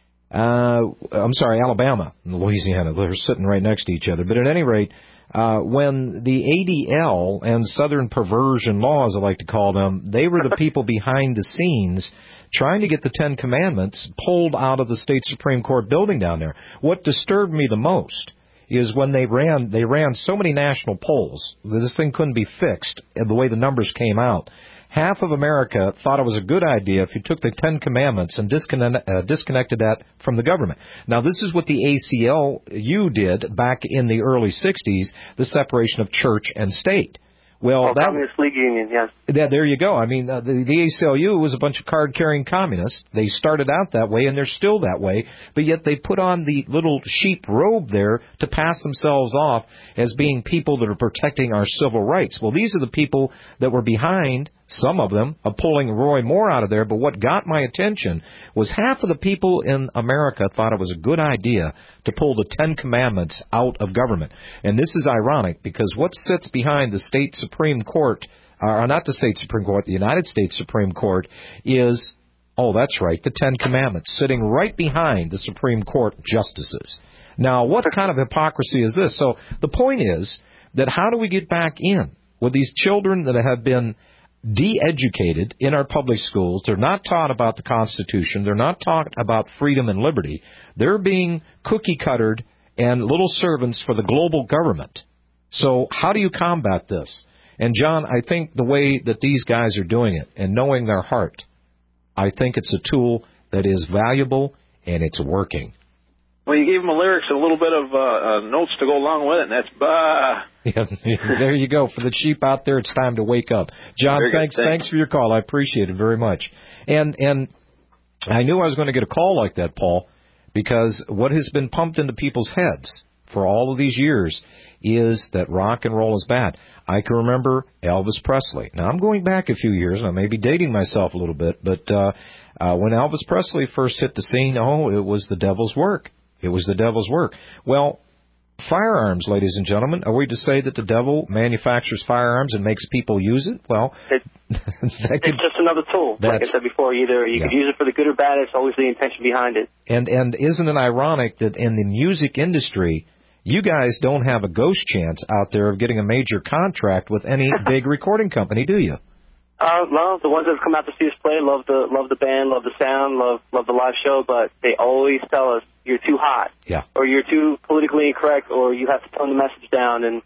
Uh, I'm sorry, Alabama and Louisiana. They're sitting right next to each other. But at any rate, uh, when the A D L and Southern Perversion Law, as I like to call them, they were the people behind the scenes trying to get the Ten Commandments pulled out of the state Supreme Court building down there. What disturbed me the most is when they ran they ran so many national polls that this thing couldn't be fixed, and the way the numbers came out. Half of America thought it was a good idea if you took the Ten Commandments and disconnect, uh, disconnected that from the government. Now, this is what the A C L U did back in the early sixties, the separation of church and state. Well, oh, that, Communist League Union, yes. Yeah, there you go. I mean, uh, the, the A C L U was a bunch of card-carrying communists. They started out that way, and they're still that way, but yet they put on the little sheep robe there to pass themselves off as being people that are protecting our civil rights. Well, these are the people that were behind, some of them, of pulling Roy Moore out of there, but what got my attention was half of the people in America thought it was a good idea to pull the Ten Commandments out of government. And this is ironic, because what sits behind the state Supreme Court, or not the state Supreme Court, the United States Supreme Court, is, oh, that's right, the Ten Commandments, sitting right behind the Supreme Court justices. Now, what kind of hypocrisy is this? So the point is that how do we get back in with these children that have been de-educated in our public schools? They're not taught about the Constitution. They're not taught about freedom and liberty. They're being cookie-cuttered and little servants for the global government. So how do you combat this? And, John, I think the way that these guys are doing it and knowing their heart, I think it's a tool that is valuable and it's working. Well, you gave them the lyrics and a little bit of uh, uh, notes to go along with it, and that's bah. Yeah, there you go. For the sheep out there, it's time to wake up. John, thanks, thanks thanks for your call. I appreciate it very much. And and I knew I was going to get a call like that, Paul, because what has been pumped into people's heads for all of these years is that rock and roll is bad. I can remember Elvis Presley. Now, I'm going back a few years, and I may be dating myself a little bit, but uh, uh, when Elvis Presley first hit the scene, oh, it was the devil's work. It was the devil's work. Well, firearms, ladies and gentlemen, are we to say that the devil manufactures firearms and makes people use it? Well, it, that could, it's just another tool. Like I said before, either you yeah. could use it for the good or bad. It's always the intention behind it. And and isn't it ironic that in the music industry, you guys don't have a ghost chance out there of getting a major contract with any big recording company, do you? Uh, well, the ones that have come out to see us play love the love the band, love the sound, love love the live show, but they always tell us you're too hot, yeah, or you're too politically incorrect, or you have to tone the message down. And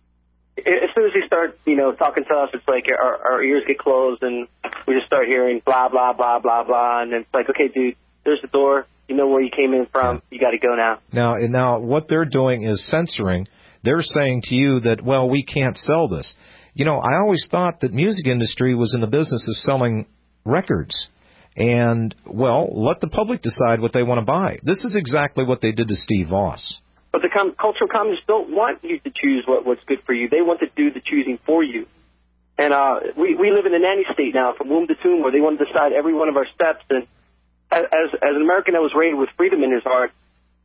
as soon as they start, you know, talking to us, it's like our, our ears get closed, and we just start hearing blah blah blah blah blah, and it's like, okay, dude, there's the door. You know where you came in from. You got to go now. Now, and now, what they're doing is censoring. They're saying to you that, well, we can't sell this. You know, I always thought that music industry was in the business of selling records. And, well, let the public decide what they want to buy. This is exactly what they did to Steve Voss. But the com- cultural communists don't want you to choose what, what's good for you. They want to do the choosing for you. And uh, we, we live in a nanny state now, from womb to tomb, where they want to decide every one of our steps. And as, as an American that was raised with freedom in his heart,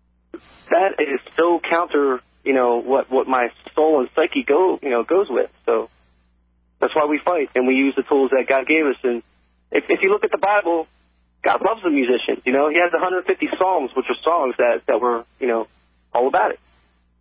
that is so counter, you know, what, what my soul and psyche go, you know, goes with. So that's why we fight, and we use the tools that God gave us. And if, if you look at the Bible, God loves the musicians. You know, He has one hundred fifty psalms, which are songs that, that were, you know, all about it.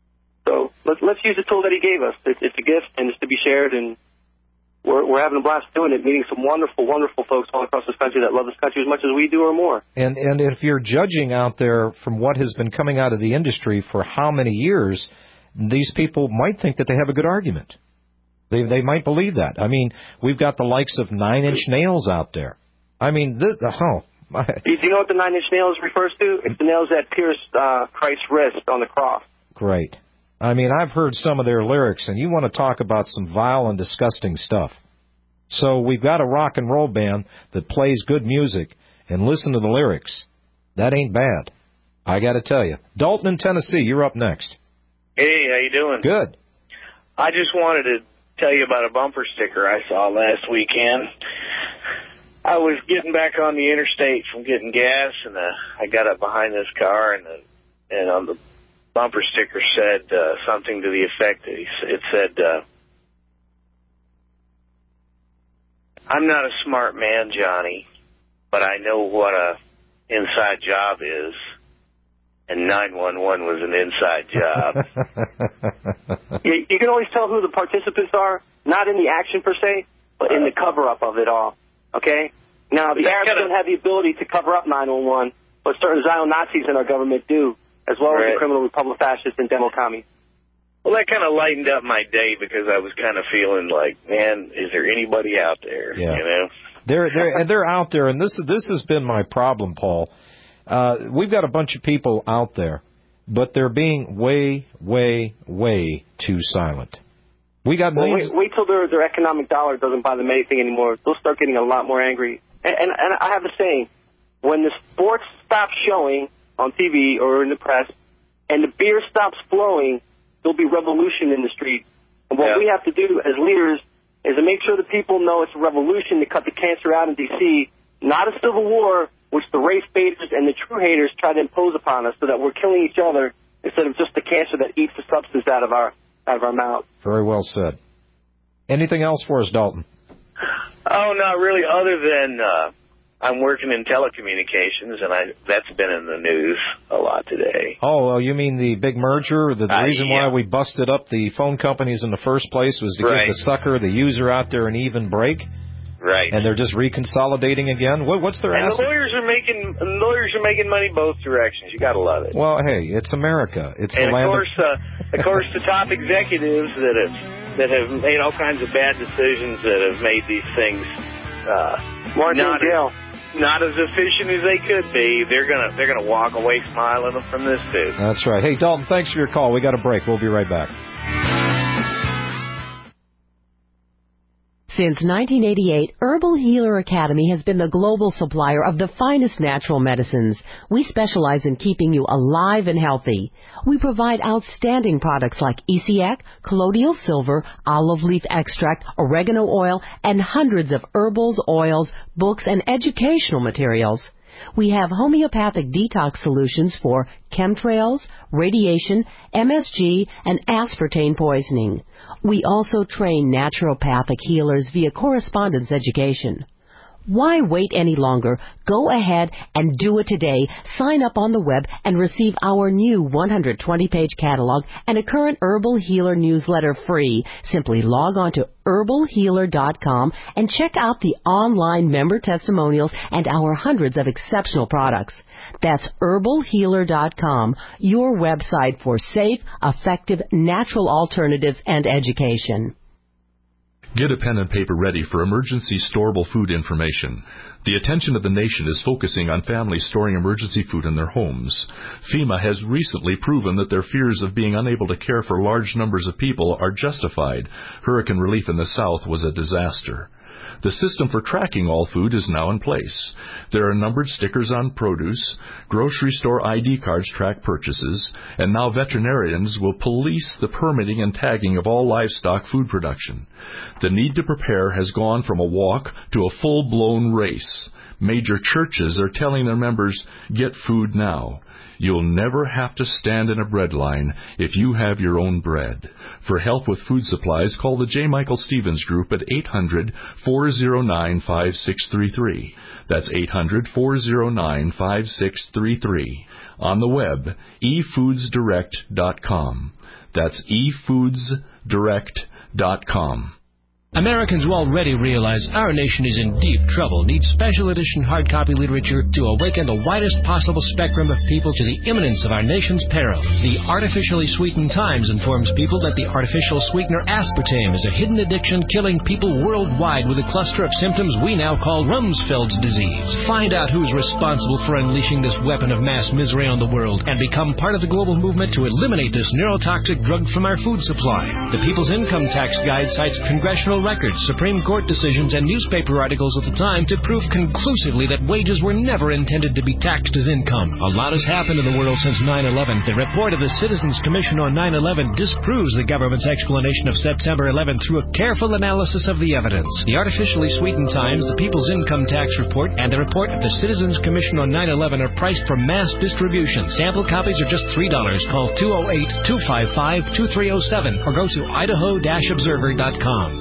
So let's let's use the tool that He gave us. It's, it's a gift, and it's to be shared, and we're we're having a blast doing it, meeting some wonderful, wonderful folks all across this country that love this country as much as we do or more. And and if you're judging out there from what has been coming out of the industry for how many years, these people might think that they have a good argument. They they might believe that. I mean, we've got the likes of Nine Inch Nails out there. I mean, this, oh. My. Do you know what the Nine Inch Nails refers to? It's the nails that pierced uh, Christ's wrist on the cross. Great. I mean, I've heard some of their lyrics, and you want to talk about some vile and disgusting stuff. So we've got a rock and roll band that plays good music, and listen to the lyrics. That ain't bad. I got to tell you. Dalton in Tennessee, you're up next. Hey, how you doing? Good. I just wanted to tell you about a bumper sticker I saw last weekend. I was getting back on the interstate from getting gas, and uh, I got up behind this car, and uh, and on the bumper sticker said uh, something to the effect that it said, uh, "I'm not a smart man, Johnny, but I know what a inside job is." And nine one one was an inside job. you, you can always tell who the participants are, not in the action per se, but in the cover-up of it all. Okay? Now, the Arabs don't have the ability to cover up nine one one, but certain Zion Nazis in our government do, as well right. as the criminal Republic fascists and demo commies. Well, that kind of lightened up my day because I was kind of feeling like, man, is there anybody out there? Yeah. You know? They're, they're, and they're out there, and this, this has been my problem, Paul. Uh, we've got a bunch of people out there, but they're being way, way, way too silent. We got well, millions. Wait, wait till their, their economic dollar doesn't buy them anything anymore. They'll start getting a lot more angry. And, and, and I have a saying, when the sports stops showing on T V or in the press, and the beer stops flowing, there'll be revolution in the street. And what yeah. we have to do as leaders is to make sure the people know it's a revolution to cut the cancer out in D C, not a civil war, which the race baiters and the true haters try to impose upon us, so that we're killing each other instead of just the cancer that eats the substance out of our out of our mouth. Very well said. Anything else for us, Dalton? Oh, not really, other than uh, I'm working in telecommunications, and I that's been in the news a lot today. Oh, you mean the big merger? The, the uh, reason yeah. why we busted up the phone companies in the first place was to right. give the sucker, the user out there, an even break? Right. And they're just reconsolidating again? What, what's their And asset? the lawyers are making lawyers are making money both directions. You got to love it. Well, hey, it's America. It's and the of land course, of... uh, of course, the top executives that have that have made all kinds of bad decisions that have made these things uh, not, as, not as efficient as they could be. They're gonna they're gonna walk away smiling from this too. That's right. Hey, Dalton, thanks for your call. We got a break. We'll be right back. Since nineteen eighty-eight, Herbal Healer Academy has been the global supplier of the finest natural medicines. We specialize in keeping you alive and healthy. We provide outstanding products like E C A C, colloidal silver, olive leaf extract, oregano oil, and hundreds of herbals, oils, books, and educational materials. We have homeopathic detox solutions for chemtrails, radiation, M S G, and aspartame poisoning. We also train naturopathic healers via correspondence education. Why wait any longer? Go ahead and do it today. Sign up on the web and receive our new one hundred twenty page catalog and a current Herbal Healer newsletter free. Simply log on to herbal healer dot com and check out the online member testimonials and our hundreds of exceptional products. That's herbal healer dot com, your website for safe, effective, natural alternatives and education. Get a pen and paper ready for emergency storable food information. The attention of the nation is focusing on families storing emergency food in their homes. FEMA has recently proven that their fears of being unable to care for large numbers of people are justified. Hurricane relief in the South was a disaster. The system for tracking all food is now in place. There are numbered stickers on produce, grocery store I D cards track purchases, and now veterinarians will police the permitting and tagging of all livestock food production. The need to prepare has gone from a walk to a full-blown race. Major churches are telling their members, get food now. You'll never have to stand in a bread line if you have your own bread. For help with food supplies, call the J. Michael Stevens Group at eight hundred, four oh nine, five six three three. That's eight hundred, four oh nine, five six three three. On the web, e foods direct dot com. That's e foods direct dot com. Americans will already realize our nation is in deep trouble, needs special edition hard copy literature to awaken the widest possible spectrum of people to the imminence of our nation's peril. The Artificially Sweetened Times informs people that the artificial sweetener aspartame is a hidden addiction killing people worldwide with a cluster of symptoms we now call Rumsfeld's disease. Find out who's responsible for unleashing this weapon of mass misery on the world and become part of the global movement to eliminate this neurotoxic drug from our food supply. The People's Income Tax Guide cites congressional records, Supreme Court decisions, and newspaper articles of the time to prove conclusively that wages were never intended to be taxed as income. A lot has happened in the world since nine eleven. The report of the Citizens Commission on nine eleven disproves the government's explanation of September eleventh through a careful analysis of the evidence. The Artificially Sweetened Times, the People's Income Tax Report, and the report of the Citizens Commission on nine eleven are priced for mass distribution. Sample copies are just three dollars. Call two oh eight, two five five, two three oh seven or go to idaho dash observer dot com.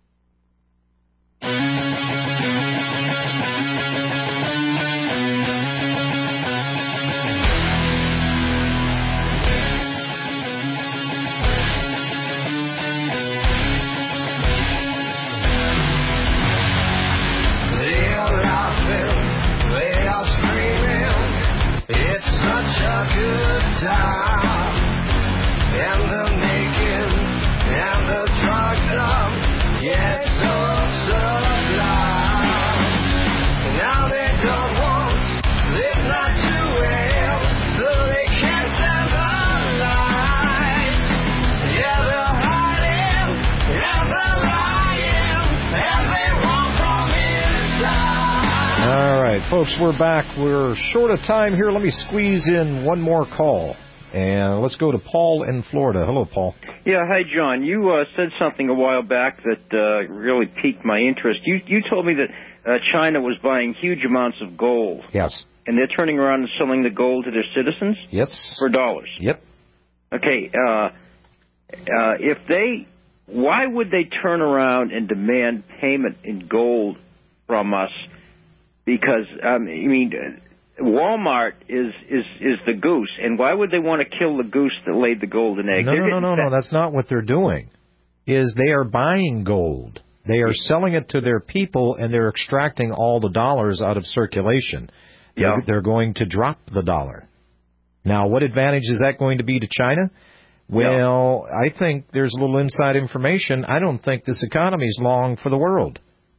Folks, we're back. We're short of time here. Let me squeeze in one more call. And let's go to Paul in Florida. Hello, Paul. Yeah, hi, John. You uh, said something a while back that uh, really piqued my interest. You you told me that uh, China was buying huge amounts of gold. Yes. And they're turning around and selling the gold to their citizens? Yes. For dollars? Yep. Okay, uh, uh, if they, why would they turn around and demand payment in gold from us? Because, um, I mean, Walmart is, is, is the goose, and why would they want to kill the goose that laid the golden egg? No, no, no, no, no, that's not what they're doing. Is they are buying gold. They are selling it to their people, and they're extracting all the dollars out of circulation. Yeah. They're, they're going to drop the dollar. Now, what advantage is that going to be to China? Well, I think there's a little inside information. I don't think this economy is long for the world.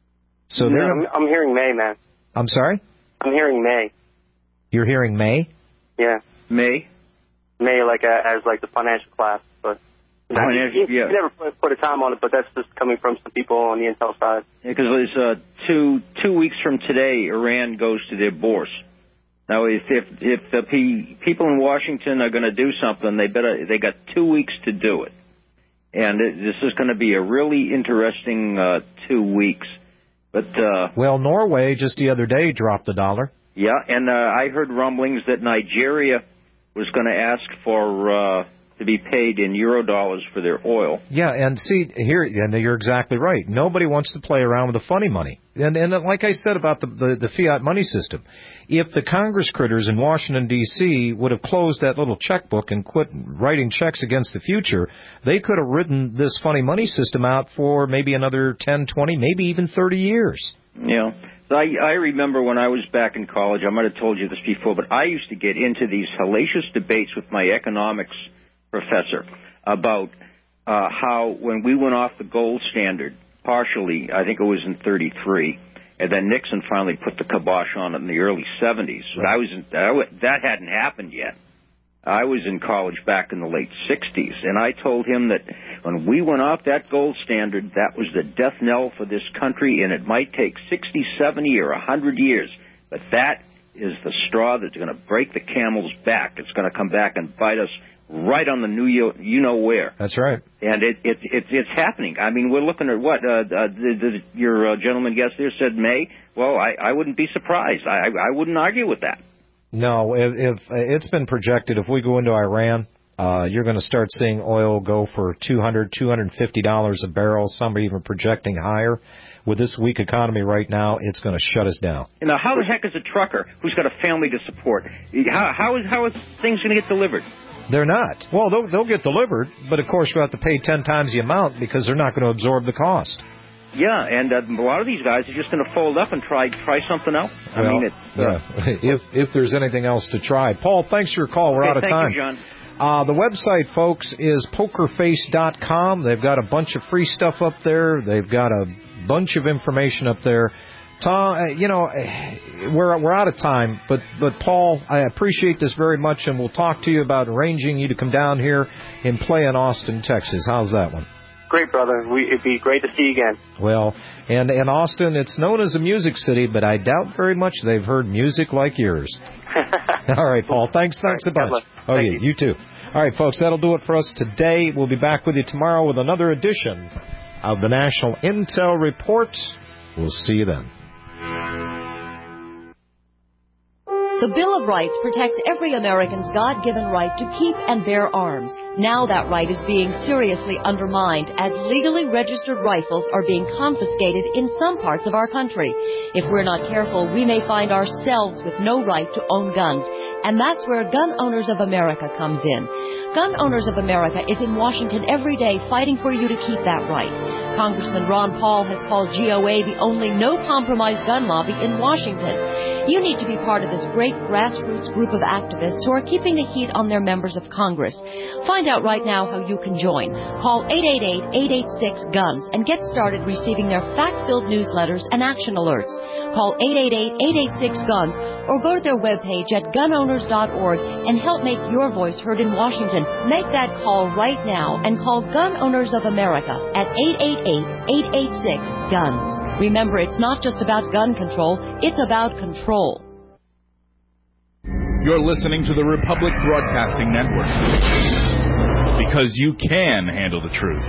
So No, they're. I'm, I'm hearing May, man. I'm sorry? I'm hearing May. You're hearing May? Yeah. May? May, like a, as like the financial class, but you, know, Financial, you, you, yeah. you never put, put a time on it. But that's just coming from some people on the intel side. Because it's uh, two two weeks from today, Iran goes to their bourse. Now, if if if the pe- people in Washington are going to do something, they better they got two weeks to do it, and it, this is going to be a really interesting uh, two weeks. But uh, well, Norway just the other day dropped the dollar. Yeah, and uh, I heard rumblings that Nigeria was going to ask for uh, to be paid in euro dollars for their oil. Yeah, and see, here, and you're exactly right. Nobody wants to play around with the funny money. And, and like I said about the, the, the fiat money system, if the Congress critters in Washington, D C would have closed that little checkbook and quit writing checks against the future, they could have ridden this funny money system out for maybe another ten, twenty, maybe even thirty years. Yeah. I, I remember when I was back in college, I might have told you this before, but I used to get into these hellacious debates with my economics professor about uh, how when we went off the gold standard, partially, I think it was in thirty-three, and then Nixon finally put the kibosh on it in the early seventies. But I was in, that hadn't happened yet. I was in college back in the late sixties, and I told him that when we went off that gold standard, that was the death knell for this country, and it might take sixty, seventy, or one hundred years, but that is the straw that's going to break the camel's back. It's going to come back and bite us right on the new you, you know where. That's right. And it, it, it, it's happening. I mean, we're looking at what? Uh, uh, the, the, your uh, gentleman guest there said May. Well, I, I wouldn't be surprised. I, I wouldn't argue with that. No, if, if it's been projected, if we go into Iran, uh, you're going to start seeing oil go for two hundred, two hundred fifty dollars a barrel. Some are even projecting higher. With this weak economy right now, it's going to shut us down. You know, how the heck is a trucker who's got a family to support? How, how is how is things going to get delivered? They're not. Well, they'll, they'll get delivered, but of course you have to pay ten times the amount because they're not going to absorb the cost. Yeah, and uh, a lot of these guys are just going to fold up and try try something else. I well, mean, it's, uh, yeah. if if there's anything else to try. Paul, thanks for your call. We're okay, out of thank time. You, John. Uh, the website, folks, is poker face dot com. They've got a bunch of free stuff up there. They've got a bunch of information up there. Tom, uh, you know, we're we're out of time, but but Paul, I appreciate this very much, and we'll talk to you about arranging you to come down here and play in Austin, Texas. How's that one? Great, brother. We, it'd be great to see you again. Well, and in Austin, it's known as a music city, but I doubt very much they've heard music like yours. All right, Paul. Thanks, thanks right, a bunch. Oh, yeah, you. you too. All right, folks, that'll do it for us today. We'll be back with you tomorrow with another edition of the National Intel Report. We'll see you then. The Bill of Rights protects every American's God-given right to keep and bear arms. Now that right is being seriously undermined as legally registered rifles are being confiscated in some parts of our country. If we're not careful, we may find ourselves with no right to own guns. And that's where Gun Owners of America comes in. Gun Owners of America is in Washington every day fighting for you to keep that right. Congressman Ron Paul has called G O A the only no-compromise gun lobby in Washington. You need to be part of this great grassroots group of activists who are keeping the heat on their members of Congress. Find out right now how you can join. Call eight eight eight, eight eight six, GUNS and get started receiving their fact-filled newsletters and action alerts. Call eight eight eight, eight eight six, GUNS or go to their webpage at gun owners dot org and help make your voice heard in Washington. Make that call right now and call Gun Owners of America at eight eight eight, eight eight six, GUNS. Remember, it's not just about gun control, it's about control. You're listening to the Republic Broadcasting Network. Because you can handle the truth.